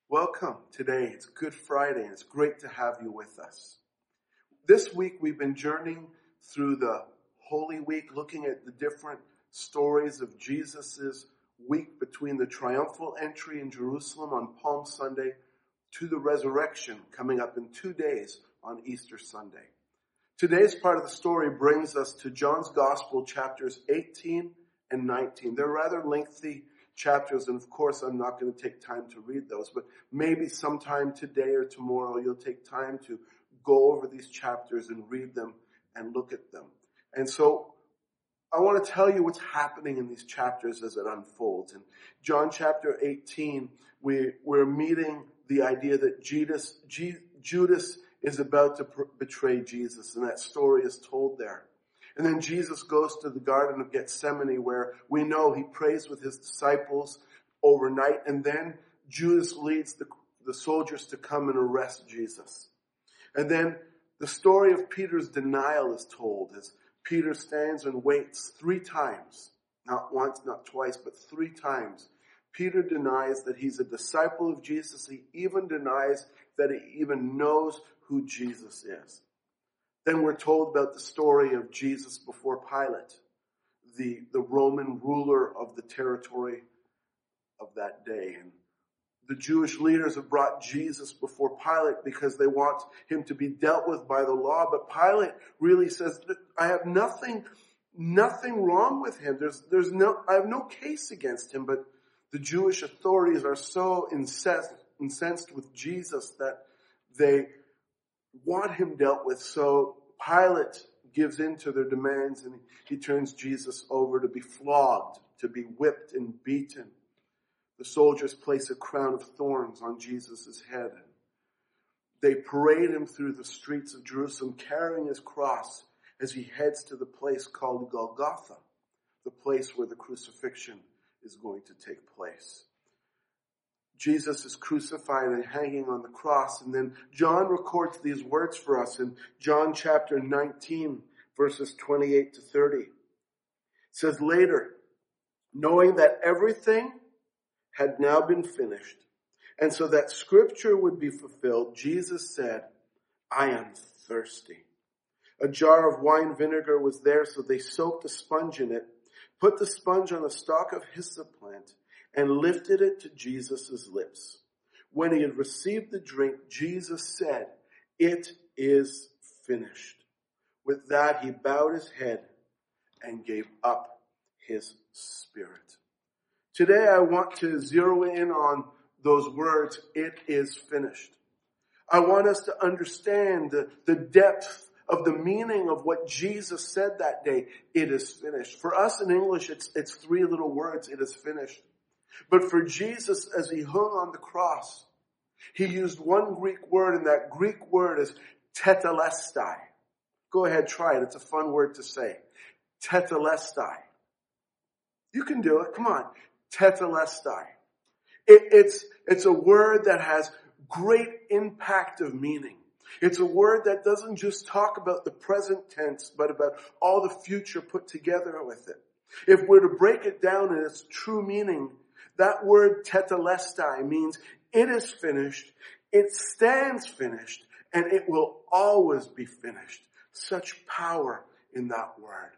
Welcome today. It's Good Friday and it's great to have you with us. This week we've been journeying through the Holy Week, looking at the different stories of Jesus' week between the triumphal entry in Jerusalem on Palm Sunday to the resurrection coming up in 2 days on Easter Sunday. Today's part of the story brings us to John's Gospel, chapters 18 and 19. They're rather lengthy chapters, and of course I'm not going to take time to read those, but maybe sometime today or tomorrow you'll take time to go over these chapters and read them and look at them. And so I want to tell you what's happening in these chapters as it unfolds. In John chapter 18, we're meeting the idea that Judas is about to betray Jesus, and that story is told there. And then Jesus goes to the Garden of Gethsemane, where we know he prays with his disciples overnight, and then Judas leads the soldiers to come and arrest Jesus. And then the story of Peter's denial is told as Peter stands and waits 3 times. Not once, not twice, but 3 times. Peter denies that he's a disciple of Jesus. He even denies that he even knows who Jesus is. Then we're told about the story of Jesus before Pilate, the Roman ruler of the territory of that day. And the Jewish leaders have brought Jesus before Pilate because they want him to be dealt with by the law. But Pilate really says, I have nothing wrong with him. I have no case against him. But the Jewish authorities are so incensed with Jesus that they want him dealt with. So Pilate gives in to their demands, and he turns Jesus over to be flogged, to be whipped and beaten. The soldiers place a crown of thorns on Jesus' head. They parade him through the streets of Jerusalem carrying his cross as he heads to the place called Golgotha, the place where the crucifixion is going to take place. Jesus is crucified and hanging on the cross. And then John records these words for us in John chapter 19, verses 28 to 30. It says, later, knowing that everything had now been finished, and so that scripture would be fulfilled, Jesus said, I am thirsty. A jar of wine vinegar was there, so they soaked a sponge in it, put the sponge on a stalk of hyssop plant, and lifted it to Jesus' lips. When he had received the drink, Jesus said, it is finished. With that, he bowed his head and gave up his spirit. Today, I want to zero in on those words, it is finished. I want us to understand the depth of the meaning of what Jesus said that day, it is finished. For us in English, it's 3 little words, it is finished. But for Jesus, as he hung on the cross, he used one Greek word, and that Greek word is tetelestai. Go ahead, try it. It's a fun word to say. Tetelestai. You can do it. Come on. Tetelestai. It's a word that has great impact of meaning. It's a word that doesn't just talk about the present tense, but about all the future put together with it. If we're to break it down in its true meaning, that word tetelestai means it is finished, it stands finished, and it will always be finished. Such power in that word.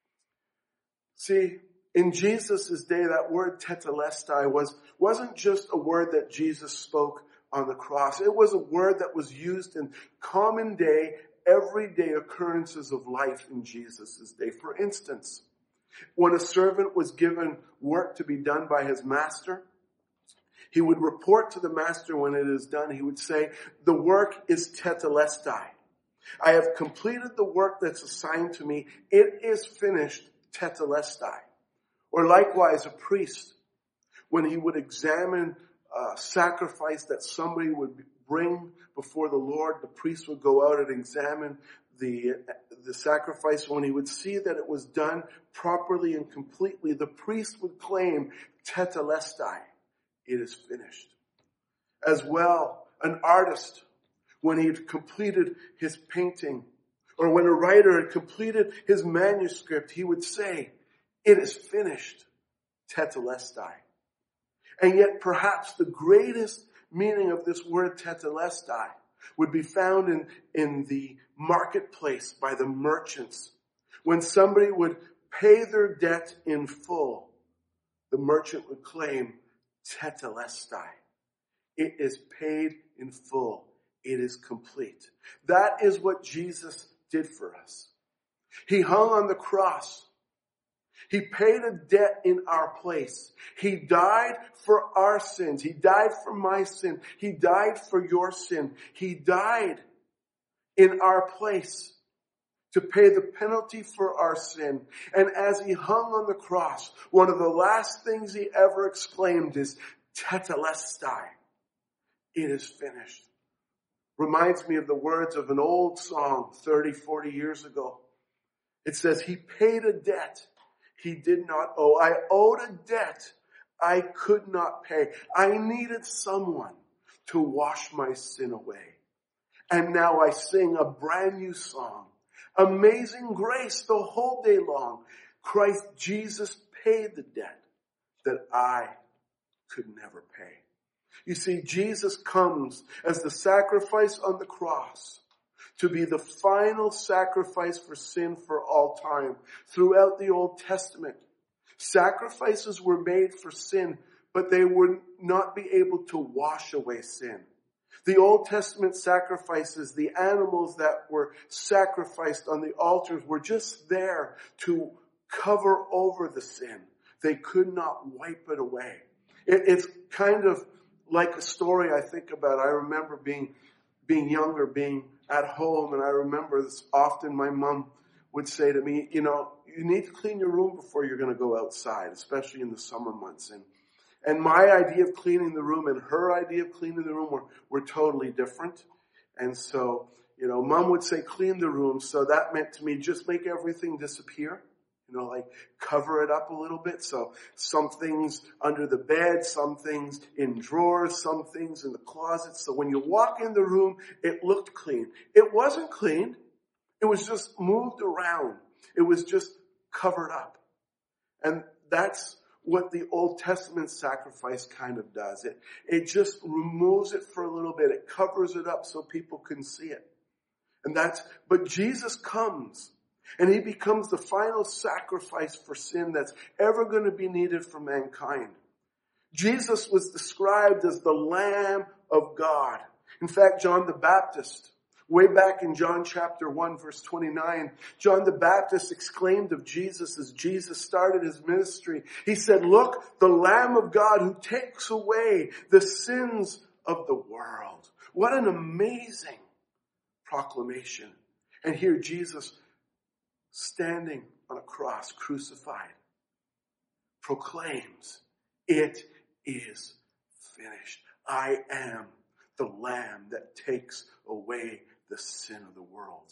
See, in Jesus' day, that word tetelestai wasn't just a word that Jesus spoke on the cross. It was a word that was used in common day, everyday occurrences of life in Jesus' day. For instance, when a servant was given work to be done by his master, he would report to the master when it is done. He would say, the work is tetelestai. I have completed the work that's assigned to me. It is finished, tetelestai. Or likewise, a priest, when he would examine a sacrifice that somebody would bring before the Lord, the priest would go out and examine the sacrifice. When he would see that it was done properly and completely, the priest would claim tetelestai, it is finished. As well, an artist, when he had completed his painting, or when a writer had completed his manuscript, he would say, it is finished, tetelestai. And yet perhaps the greatest meaning of this word tetelestai would be found in the marketplace by the merchants. When somebody would pay their debt in full, the merchant would claim tetelestai. It is paid in full. It is complete. That is what Jesus did for us. He hung on the cross. He paid a debt in our place. He died for our sins. He died for my sin. He died for your sin. He died in our place to pay the penalty for our sin. And as he hung on the cross, one of the last things he ever exclaimed is, tetelestai. It is finished. Reminds me of the words of an old song 30, 40 years ago. It says, he paid a debt he did not owe. I owed a debt I could not pay. I needed someone to wash my sin away. And now I sing a brand new song. Amazing grace the whole day long. Christ Jesus paid the debt that I could never pay. You see, Jesus comes as the sacrifice on the cross to be the final sacrifice for sin for all time. Throughout the Old Testament, sacrifices were made for sin, but they would not be able to wash away sin. The Old Testament sacrifices, the animals that were sacrificed on the altars, were just there to cover over the sin. They could not wipe it away. It's kind of like a story I think about. I remember being younger, being at home, and I remember this often my mom would say to me, you need to clean your room before you're going to go outside, especially in the summer months. And my idea of cleaning the room and her idea of cleaning the room were totally different. And so, mom would say, clean the room. So that meant to me, just make everything disappear. Like cover it up a little bit. So some things under the bed, some things in drawers, some things in the closet. So when you walk in the room, it looked clean. It wasn't clean. It was just moved around. It was just covered up. And that's what the Old Testament sacrifice kind of does. It just removes it for a little bit. It covers it up so people can see it. But Jesus comes. And he becomes the final sacrifice for sin that's ever going to be needed for mankind. Jesus was described as the Lamb of God. In fact, John the Baptist, way back in John chapter 1, verse 29, John the Baptist exclaimed of Jesus as Jesus started his ministry. He said, look, the Lamb of God who takes away the sins of the world. What an amazing proclamation. And here Jesus, standing on a cross, crucified, proclaims, it is finished. I am the Lamb that takes away the sin of the world.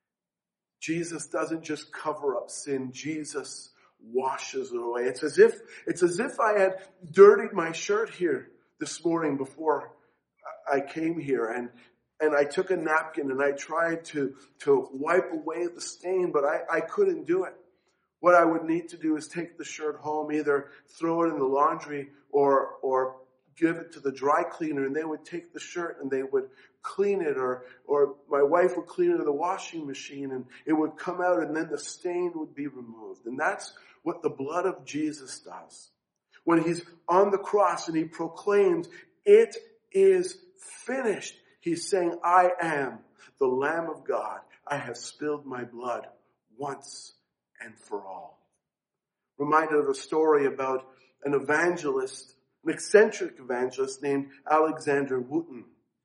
Jesus doesn't just cover up sin. Jesus washes it away. It's as if I had dirtied my shirt here this morning before I came here, and I took a napkin and I tried to wipe away the stain, but I couldn't do it. What I would need to do is take the shirt home, either throw it in the laundry or give it to the dry cleaner, and they would take the shirt and they would clean it, or my wife would clean it in the washing machine, and it would come out, and then the stain would be removed. And that's what the blood of Jesus does. When he's on the cross and he proclaims, it is finished, he's saying, I am the Lamb of God. I have spilled my blood once and for all. Reminded of a story about an evangelist, an eccentric evangelist named Alexander Wooten.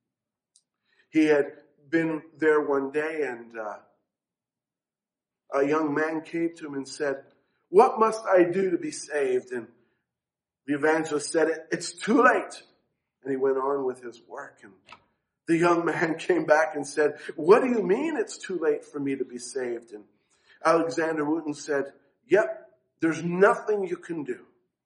He had been there one day, and a young man came to him and said, what must I do to be saved? And the evangelist said, it's too late. And he went on with his work. And the young man came back and said, what do you mean it's too late for me to be saved? And Alexander Wooten said, yep, there's nothing you can do.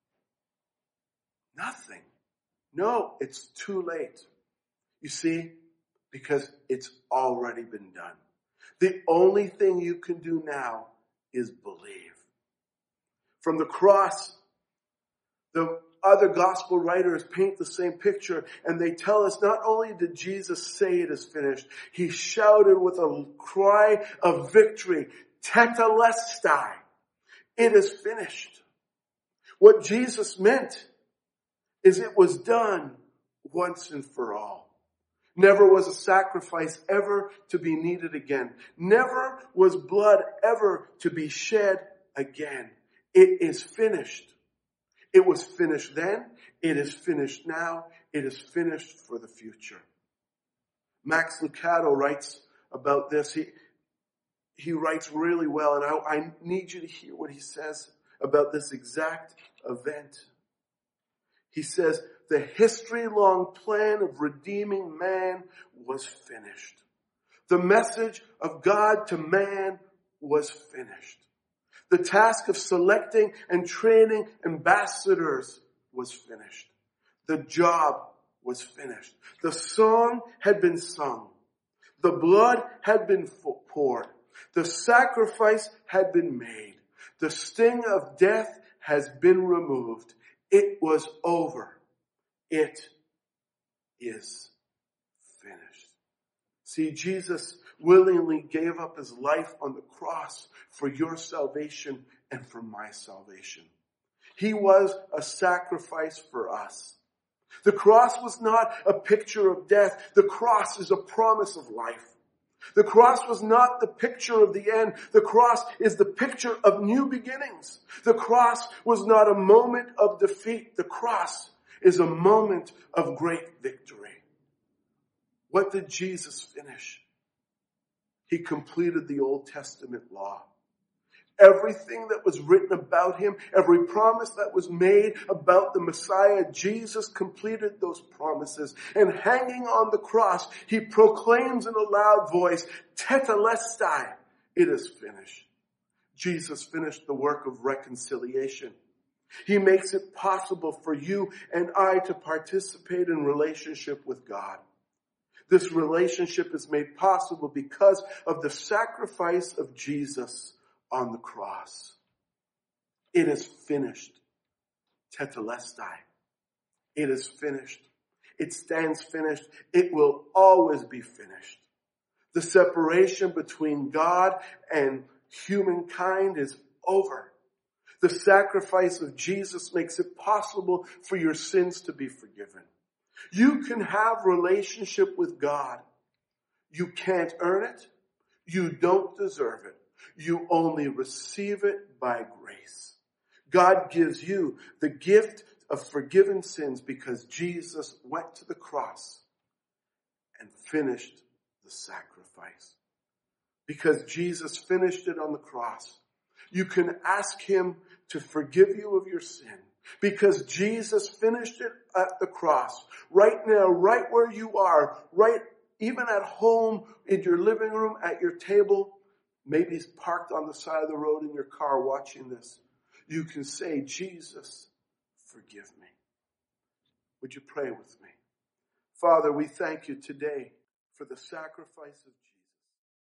Nothing. No, it's too late. You see, because it's already been done. The only thing you can do now is believe. From the cross, the other gospel writers paint the same picture, and they tell us not only did Jesus say it is finished, he shouted with a cry of victory, tetelestai, it is finished. What Jesus meant is it was done once and for all. Never was a sacrifice ever to be needed again. Never was blood ever to be shed again. It is finished. It was finished then. It is finished now. It is finished for the future. Max Lucado writes about this. He writes really well, and I need you to hear what he says about this exact event. He says, the history-long plan of redeeming man was finished. The message of God to man was finished. The task of selecting and training ambassadors was finished. The job was finished. The song had been sung. The blood had been poured. The sacrifice had been made. The sting of death has been removed. It was over. It is finished. See, Jesus willingly gave up his life on the cross for your salvation and for my salvation. He was a sacrifice for us. The cross was not a picture of death. The cross is a promise of life. The cross was not the picture of the end. The cross is the picture of new beginnings. The cross was not a moment of defeat. The cross is a moment of great victory. What did Jesus finish? He completed the Old Testament law. Everything that was written about him, every promise that was made about the Messiah, Jesus completed those promises. And hanging on the cross, he proclaims in a loud voice, tetelestai, it is finished. Jesus finished the work of reconciliation. He makes it possible for you and I to participate in relationship with God. This relationship is made possible because of the sacrifice of Jesus on the cross. It is finished. Tetelestai. It is finished. It stands finished. It will always be finished. The separation between God and humankind is over. The sacrifice of Jesus makes it possible for your sins to be forgiven. You can have relationship with God. You can't earn it. You don't deserve it. You only receive it by grace. God gives you the gift of forgiven sins because Jesus went to the cross and finished the sacrifice. Because Jesus finished it on the cross, you can ask him to forgive you of your sin. Because Jesus finished it at the cross. Right now, right where you are, right even at home, in your living room, at your table, maybe parked on the side of the road in your car watching this, you can say, Jesus, forgive me. Would you pray with me? Father, we thank you today for the sacrifice of Jesus.